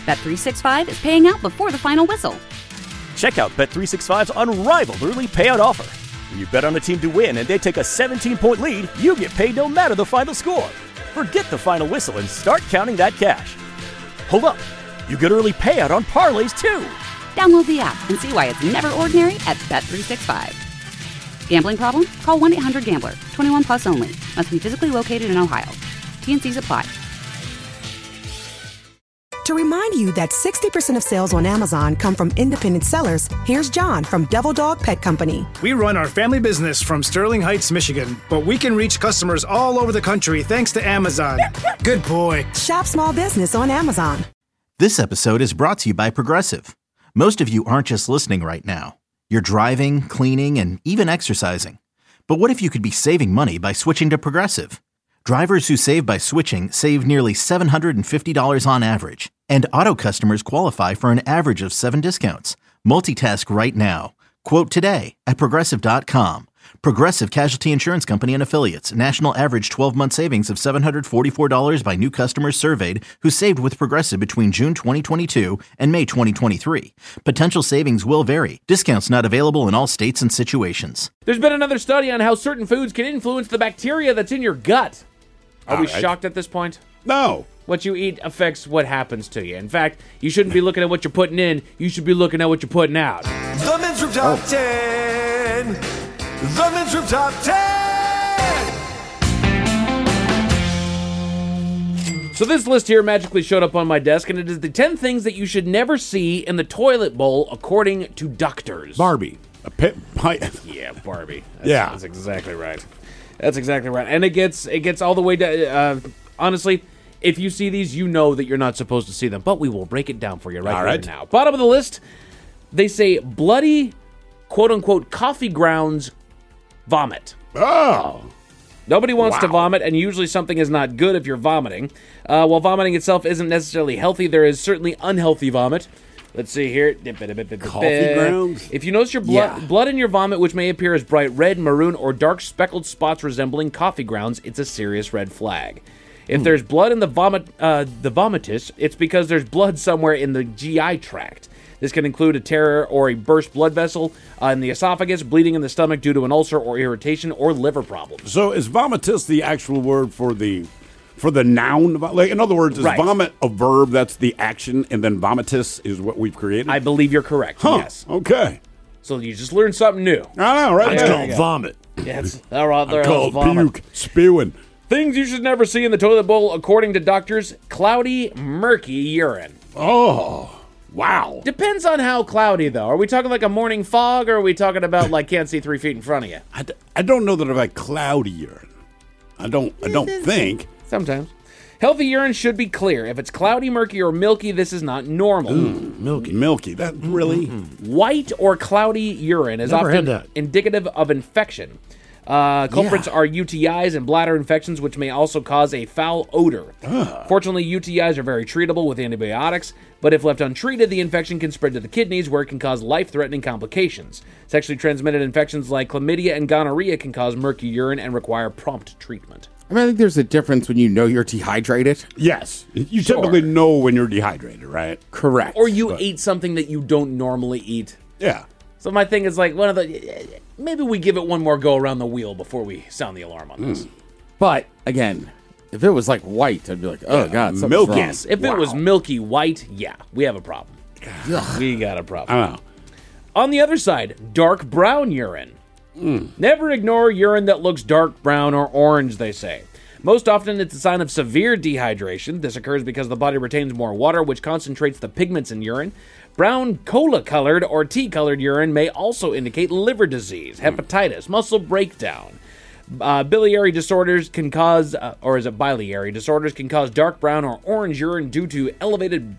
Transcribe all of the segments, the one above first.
Bet365 is paying out before the final whistle. Check out Bet365's unrivaled early payout offer. When you bet on a team to win and they take a 17-point lead, you get paid no matter the final score. Forget the final whistle and start counting that cash. Hold up. You get early payout on parlays, too. Download the app and see why it's never ordinary at Bet365. Gambling problem? Call 1-800-GAMBLER. 21 plus only. Must be physically located in Ohio. T&Cs apply. To remind you that 60% of sales on Amazon come from independent sellers, here's John from Devil Dog Pet Company. We run our family business from Sterling Heights, Michigan, but we can reach customers all over the country thanks to Amazon. Good boy. Shop small business on Amazon. This episode is brought to you by Progressive. Most of you aren't just listening right now. You're driving, cleaning, and even exercising. But what if you could be saving money by switching to Progressive? Drivers who save by switching save nearly $750 on average. And auto customers qualify for an average of 7 discounts. Multitask right now. Quote today at Progressive.com. Progressive Casualty Insurance Company and Affiliates. National average 12-month savings of $744 by new customers surveyed who saved with Progressive between June 2022 and May 2023. Potential savings will vary. Discounts not available in all states and situations. There's been another study on how certain foods can influence the bacteria that's in your gut. Are we shocked at this point? No. What you eat affects what happens to you. In fact, you shouldn't be looking at what you're putting in. You should be looking at what you're putting out. The Men's Room Top 10. The Men's Room Top 10. So this list here magically showed up on my desk, and it is the 10 things that you should never see in the toilet bowl, according to doctors. Barbie. A pit pipe. Yeah, Barbie. That's exactly right. That's exactly right. And it gets all the way down. Honestly, if you see these, you know that you're not supposed to see them. But we will break it down for you right now. Bottom of the list, they say bloody, quote-unquote, coffee grounds vomit. Oh. Nobody wants to vomit, and usually something is not good if you're vomiting. While vomiting itself isn't necessarily healthy, there is certainly unhealthy vomit. Let's see here. Coffee grounds? If you notice your blood in your vomit, which may appear as bright red, maroon, or dark speckled spots resembling coffee grounds, it's a serious red flag. If there's blood in the vomitus, it's because there's blood somewhere in the GI tract. This can include a tear or a burst blood vessel in the esophagus, bleeding in the stomach due to an ulcer or irritation, or liver problems. So is vomitus the actual word for the noun? Like, in other words, is vomit a verb, that's the action, and then vomitus is what we've created? I believe you're correct, yes. Okay. So you just learned something new. I know, right? It's called vomit. Yes, they're all called vomit. puke, spewing. Things you should never see in the toilet bowl, according to doctors: cloudy, murky urine. Oh, wow. Depends on how cloudy, though. Are we talking like a morning fog, or are we talking about like can't see 3 feet in front of you? I don't know that I've had cloudy urine. I don't think. Sometimes. Healthy urine should be clear. If it's cloudy, murky, or milky, this is not normal. Milky. That really? White or cloudy urine is often indicative of infection. Culprits are UTIs and bladder infections, which may also cause a foul odor. Fortunately, UTIs are very treatable with antibiotics, but if left untreated, the infection can spread to the kidneys, where it can cause life-threatening complications. Sexually transmitted infections like chlamydia and gonorrhea can cause murky urine and require prompt treatment. I mean, I think there's a difference when you know you're dehydrated. Yes. You typically know when you're dehydrated, right? Correct. Or you ate something that you don't normally eat. Yeah. So my thing is like maybe we give it one more go around the wheel before we sound the alarm on this. But, again, if it was like white, I'd be like, oh, God, something's wrong. Yes, if it was milky white, we have a problem. We got a problem. I know. On the other side, dark brown urine. Never ignore urine that looks dark brown or orange, they say. Most often, it's a sign of severe dehydration. This occurs because the body retains more water, which concentrates the pigments in urine. Brown cola-colored or tea-colored urine may also indicate liver disease, hepatitis, muscle breakdown. Biliary disorders can cause, or is it biliary disorders, can cause dark brown or orange urine due to elevated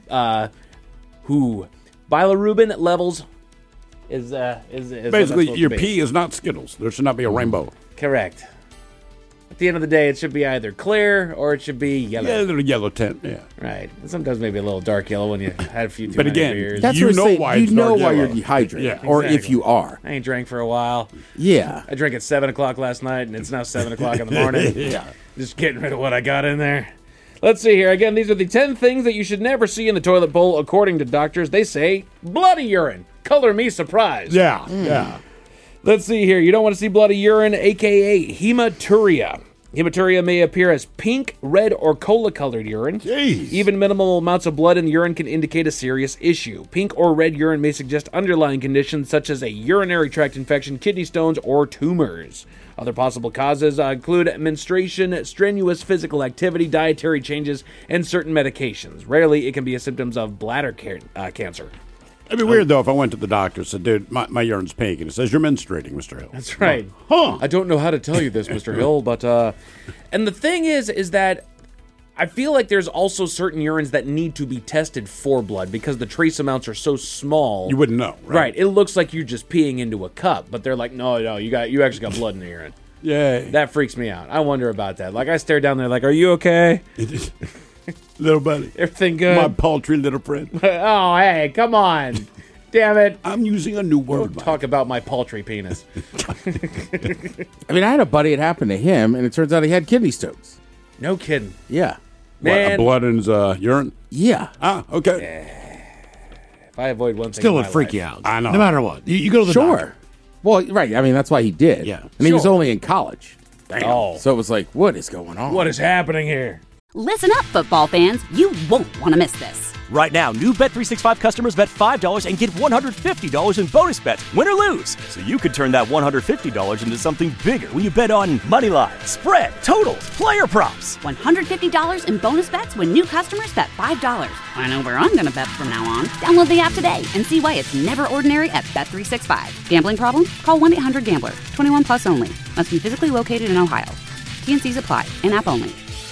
bilirubin levels. Is basically your pee is not Skittles. There should not be a rainbow. Correct. At the end of the day, it should be either clear or it should be yellow. Yeah, a little yellow tint. Yeah, right. Sometimes maybe a little dark yellow when you had a few too but many again, beers. That's you what know why it's dark why you're yellow. dehydrated, Yeah, or exactly. if you are. I ain't drank for a while. Yeah. I drank at 7 o'clock last night, and it's now 7 o'clock in the morning. Yeah. Just getting rid of what I got in there. Let's see here. Again, these are the 10 things that you should never see in the toilet bowl, according to doctors. They say bloody urine. Color me surprised. Yeah. Let's see here. You don't want to see bloody urine, a.k.a. hematuria. Hematuria may appear as pink, red, or cola-colored urine. Jeez. Even minimal amounts of blood in the urine can indicate a serious issue. Pink or red urine may suggest underlying conditions such as a urinary tract infection, kidney stones, or tumors. Other possible causes include menstruation, strenuous physical activity, dietary changes, and certain medications. Rarely, it can be a symptoms of bladder cancer. It'd be weird, though, if I went to the doctor and said, dude, my urine's pink, and it says, you're menstruating, Mr. Hill. That's right. Huh. I don't know how to tell you this, Mr. Hill, but, and the thing is that I feel like there's also certain urines that need to be tested for blood because the trace amounts are so small. You wouldn't know, right? Right. It looks like you're just peeing into a cup, but they're like, no, you actually got blood in the urine. Yay. That freaks me out. I wonder about that. Like, I stare down there like, are you okay? Little buddy. Everything good? My paltry little friend. Oh, hey, come on. Damn it. I'm using a new word. Don't talk about my paltry penis. I mean, I had a buddy, it happened to him, and it turns out he had kidney stones. No kidding. Yeah. Man. What, blood in his urine? Yeah. Ah, okay. If I avoid one thing Still in would my freak life. you out. I know. No matter what. You go to the doctor. Well, right. I mean, that's why he did. Yeah. And he was Sure. only in college. Damn. Oh. So it was like, what is going on? What is happening here? Listen up, football fans. You won't want to miss this. Right now, new Bet365 customers bet $5 and get $150 in bonus bets, win or lose. So you could turn that $150 into something bigger when you bet on money line, spread, totals, player props. $150 in bonus bets when new customers bet $5. I know where I'm going to bet from now on. Download the app today and see why it's never ordinary at Bet365. Gambling problem? Call 1-800-GAMBLER. 21 plus only. Must be physically located in Ohio. TNCs apply. In-app only.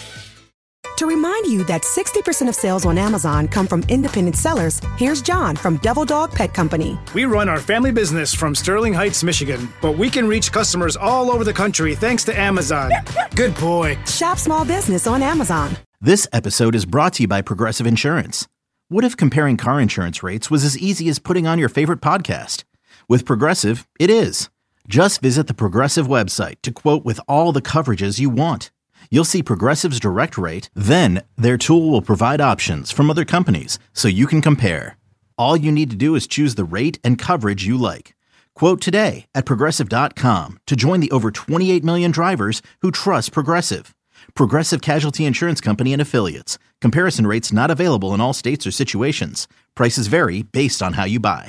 To remind you that 60% of sales on Amazon come from independent sellers, here's John from Devil Dog Pet Company. We run our family business from Sterling Heights, Michigan, but we can reach customers all over the country thanks to Amazon. Good boy. Shop small business on Amazon. This episode is brought to you by Progressive Insurance. What if comparing car insurance rates was as easy as putting on your favorite podcast? With Progressive, it is. Just visit the Progressive website to quote with all the coverages you want. You'll see Progressive's direct rate, then their tool will provide options from other companies so you can compare. All you need to do is choose the rate and coverage you like. Quote today at Progressive.com to join the over 28 million drivers who trust Progressive. Progressive Casualty Insurance Company and Affiliates. Comparison rates not available in all states or situations. Prices vary based on how you buy.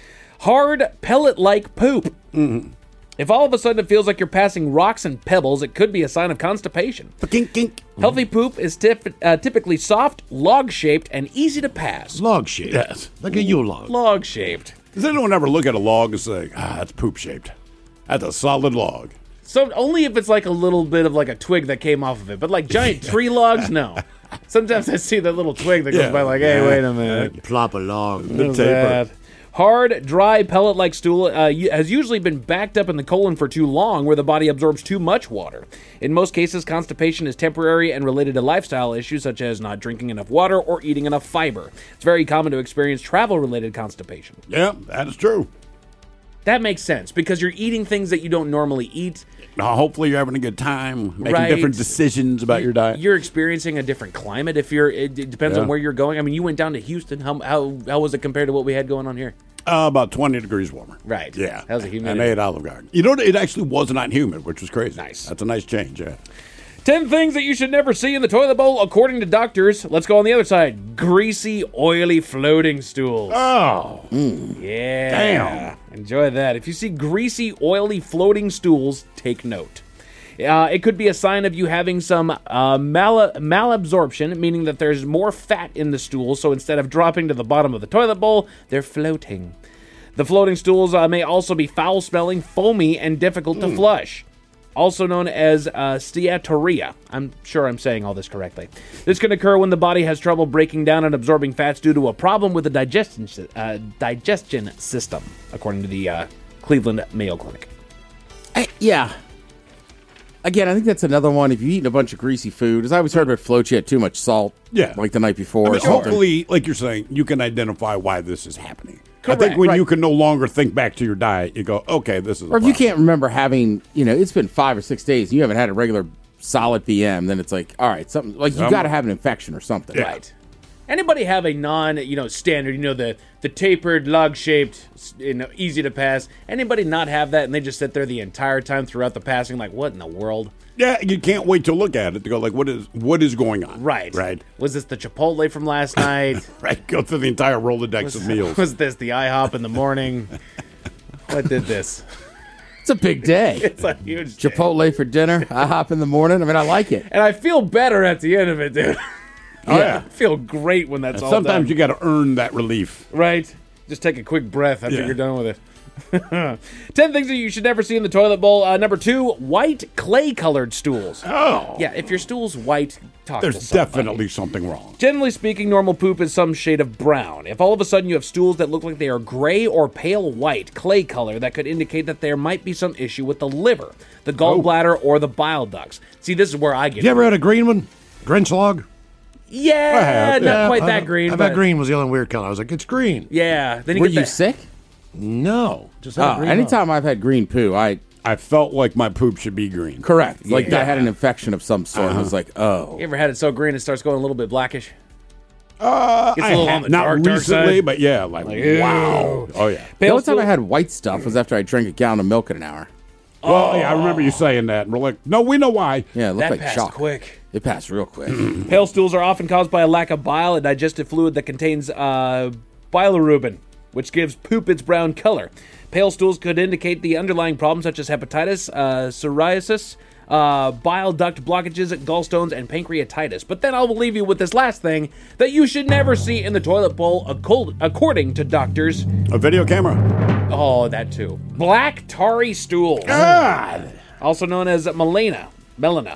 Hard, pellet-like poop. If all of a sudden it feels like you're passing rocks and pebbles, it could be a sign of constipation. Kink, kink. Healthy poop is typically soft, log-shaped, and easy to pass. Log-shaped. Yes. Like a U-log. Log-shaped. Does anyone ever look at a log and say, that's poop-shaped? That's a solid log. So only if it's like a little bit of like a twig that came off of it. But like giant tree logs, no. Sometimes I see that little twig that goes by like, hey, wait a minute. Plop a log. What is that? Hard, dry, pellet-like stool has usually been backed up in the colon for too long, where the body absorbs too much water. In most cases, constipation is temporary and related to lifestyle issues such as not drinking enough water or eating enough fiber. It's very common to experience travel-related constipation. Yeah, that is true. That makes sense, because you're eating things that you don't normally eat. Hopefully you're having a good time, making Right. different decisions about your diet. You're experiencing a different climate. It depends on where you're going. I mean, you went down to Houston. How was it compared to what we had going on here? About 20 degrees warmer. Right. Yeah. How's the humidity? And I ate Olive Garden. You know, it actually was not humid, which was crazy. Nice. That's a nice change, yeah. 10 things that you should never see in the toilet bowl, according to doctors. Let's go on the other side. Greasy, oily floating stools. Oh. Yeah. Damn. Enjoy that. If you see greasy, oily floating stools, take note. It could be a sign of you having some malabsorption, meaning that there's more fat in the stool, so instead of dropping to the bottom of the toilet bowl, they're floating. The floating stools may also be foul-smelling, foamy, and difficult to flush. Also known as steatorrhea. I'm sure I'm saying all this correctly. This can occur when the body has trouble breaking down and absorbing fats due to a problem with the digestion system, according to the Cleveland Mayo Clinic. Yeah. Again, I think that's another one. If you eat a bunch of greasy food, as I always heard about floats, you had too much salt. Yeah. Like the night before. I or mean, something. hopefully, like you're saying, you can identify why this is happening. Correct, I think when right. you can no longer think back to your diet, you go, okay, this is a Or if you problem. can't remember having, it's been 5 or 6 days, and you haven't had a regular solid PM, then it's like, all right, something like you got to have an infection or something. Yeah. Right. Anybody have a standard, the tapered, log-shaped, easy to pass? Anybody not have that and they just sit there the entire time throughout the passing like, what in the world? Yeah, you can't wait to look at it to go like, what is going on? Right. Right. Was this the Chipotle from last night? Right. Go through the entire Rolodex of meals. Was this the IHOP in the morning? What did this? It's a big day. It's a huge day. Chipotle for dinner, IHOP in the morning. I mean, I like it. And I feel better at the end of it, dude. Oh, yeah. I feel great when that's all done. Sometimes you got to earn that relief. Right. Just take a quick breath after you're done with it. 10 things that you should never see in the toilet bowl. Number 2, white clay-colored stools. Oh. Yeah, if your stool's white, talk to There's somebody. definitely something wrong. Generally speaking, normal poop is some shade of brown. If all of a sudden you have stools that look like they are gray or pale white, clay color, that could indicate that there might be some issue with the liver, the gallbladder, or the bile ducts. See, this is where I get You ever had a green one? Grinch log? Yeah, not quite that green. I bet green was the only weird color. I was like, it's green. Yeah. Then Were you sick? No. Just had a green anytime I've had green poo, I felt like my poop should be green. Correct. Like I had an infection of some sort. And I was like, oh. You ever had it so green it starts going a little bit blackish? Gets a I little on have the not dark recently, side. but yeah, like wow. Oh yeah. The only time I had white stuff was after I drank a gallon of milk in an hour. Well, yeah, I remember you saying that. And we're like, no, we know why. Yeah, it looked That like passed chalk. quick. It passed real quick. Pale stools are often caused by a lack of bile, a digestive fluid that contains bilirubin, which gives poop its brown color. Pale stools could indicate the underlying problems such as hepatitis, psoriasis, bile duct blockages, gallstones, and pancreatitis. But then I will leave you with this last thing that you should never see in the toilet bowl, according to doctors. A video camera. Oh, that too. Black tarry stools. God. Also known as melena. Melena.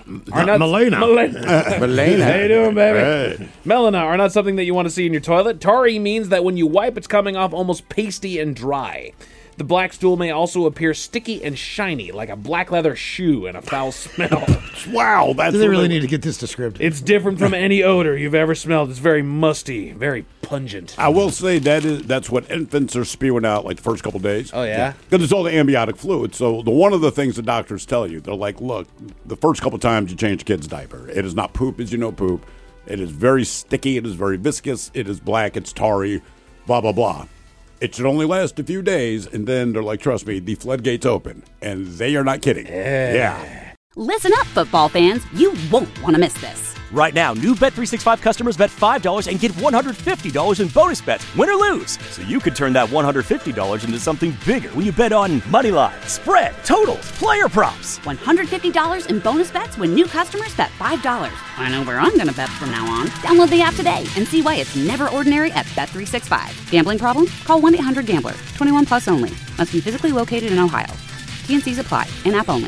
Melena. How you doing, baby? Hey. Melena are not something that you want to see in your toilet. Tarry means that when you wipe, it's coming off almost pasty and dry. The black stool may also appear sticky and shiny, like a black leather shoe and a foul smell. Wow, that's. Do they really need to get this described? It's different from any odor you've ever smelled. It's very musty, very pungent. I will say that's what infants are spewing out like the first couple days. Oh yeah, because it's all the amniotic fluid. So one of the things the doctors tell you, they're like, look, the first couple times you change a kid's diaper, it is not poop as you know poop. It is very sticky. It is very viscous. It is black. It's tarry. Blah blah blah. It should only last a few days, and then they're like, trust me, the floodgates open. And they are not kidding. Yeah. Listen up, football fans. You won't want to miss this. Right now, new Bet365 customers bet $5 and get $150 in bonus bets, win or lose. So you could turn that $150 into something bigger when you bet on money line, spread, totals, player props. $150 in bonus bets when new customers bet $5. I know where I'm going to bet from now on. Download the app today and see why it's never ordinary at Bet365. Gambling problem? Call 1-800-GAMBLER. 21 plus only. Must be physically located in Ohio. T&Cs apply. In-app only.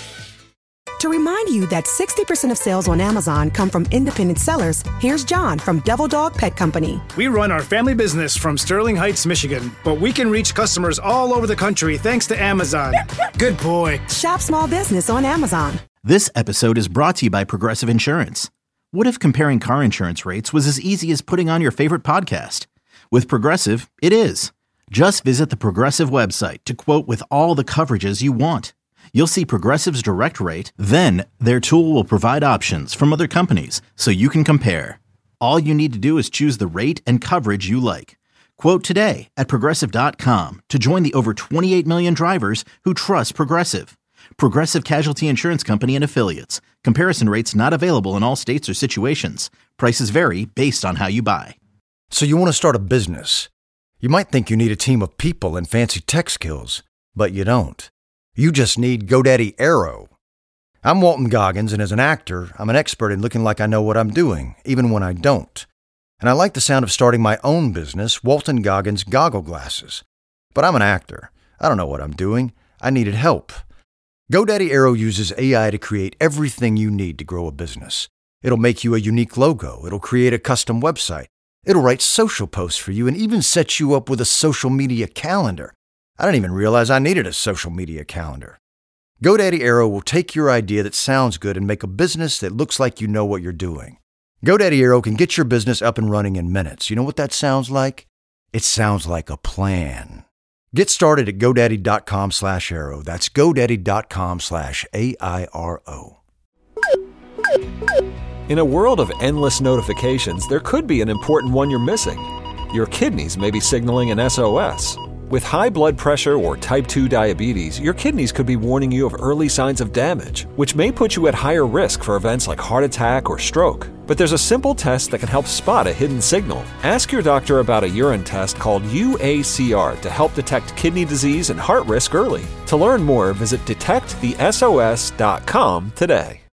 To remind you that 60% of sales on Amazon come from independent sellers, here's John from Devil Dog Pet Company. We run our family business from Sterling Heights, Michigan, but we can reach customers all over the country thanks to Amazon. Good boy. Shop small business on Amazon. This episode is brought to you by Progressive Insurance. What if comparing car insurance rates was as easy as putting on your favorite podcast? With Progressive, it is. Just visit the Progressive website to quote with all the coverages you want. You'll see Progressive's direct rate, then their tool will provide options from other companies so you can compare. All you need to do is choose the rate and coverage you like. Quote today at Progressive.com to join the over 28 million drivers who trust Progressive. Progressive Casualty Insurance Company and Affiliates. Comparison rates not available in all states or situations. Prices vary based on how you buy. So you want to start a business. You might think you need a team of people and fancy tech skills, but you don't. You just need GoDaddy Aero. I'm Walton Goggins, and as an actor, I'm an expert in looking like I know what I'm doing, even when I don't. And I like the sound of starting my own business, Walton Goggins Goggle Glasses. But I'm an actor. I don't know what I'm doing. I needed help. GoDaddy Aero uses AI to create everything you need to grow a business. It'll make you a unique logo. It'll create a custom website. It'll write social posts for you and even set you up with a social media calendar. I didn't even realize I needed a social media calendar. GoDaddy Aero will take your idea that sounds good and make a business that looks like you know what you're doing. GoDaddy Aero can get your business up and running in minutes. You know what that sounds like? It sounds like a plan. Get started at GoDaddy.com/Aero. That's GoDaddy.com/AIRO. In a world of endless notifications, there could be an important one you're missing. Your kidneys may be signaling an SOS. With high blood pressure or type 2 diabetes, your kidneys could be warning you of early signs of damage, which may put you at higher risk for events like heart attack or stroke. But there's a simple test that can help spot a hidden signal. Ask your doctor about a urine test called UACR to help detect kidney disease and heart risk early. To learn more, visit detectthesos.com today.